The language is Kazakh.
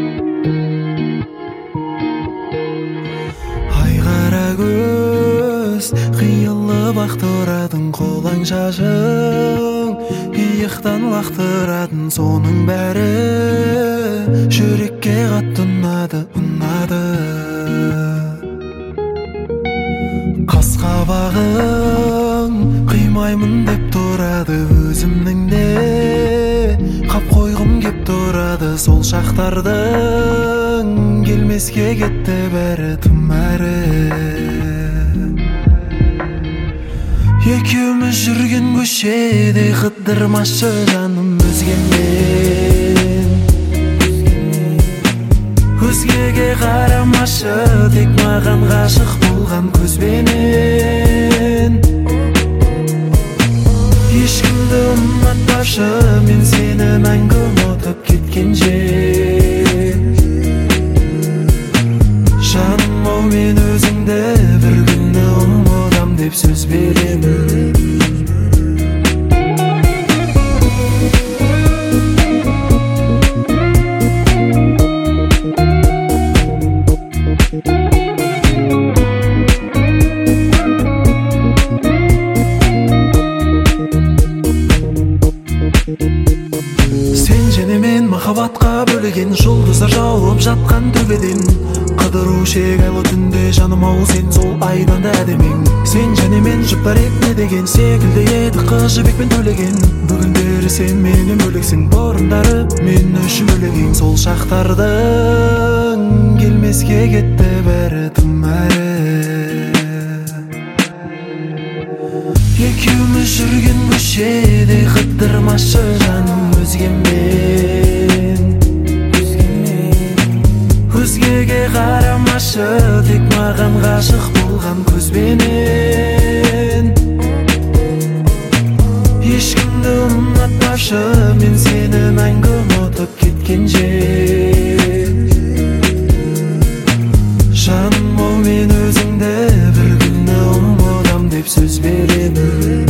Ай қара көз қиылы бақтырадың қолаң шашың, иықтан лақтыратын соның бәрі жүрекке қатты ұнады. Қас қабағың қимаймын деп тұрады, өзімнің де қап қойғым кеп тұрады. Сол шақтардың келмеске кетті бәрі тым әрі. Екеуміз жүрген көшеде қыдырмашы жаным өзгемен, өзгеге қарамашы, тек маған ғашық болған көзбенен. Ешкімді ұнатпашы, мен сені мәңгі ұмытып кеткенше. Жаным ау, мен өзіңді бір күні ұмытам деп сөз беремін. Сен және мен махаббатқа бөлеген, жұлдыздар жауып жатқан төбеден. Қыдыру шегалы түнде жаным ау, сен сол айдан да әдемең. Сен және мен жұптар ек деген секілді еді, қыз жібекпен төлеген. Бүгіндері сен менен бөлексің, бұрындары мен үшін бөлегең. Сол шақтардың келмеске кетті бәрі тым әрі. Екеуміз жүрген көшеде қыдырмашы жаным өзгемен, өзгеге қарамашы, тек маған ғашық болған көзбенен. Ешкімді ұнатпашы, мен сені мәңгі ұмытып кеткенше. Жаным ау, мен өзіңді бір күні ұмытам деп сөз беремін.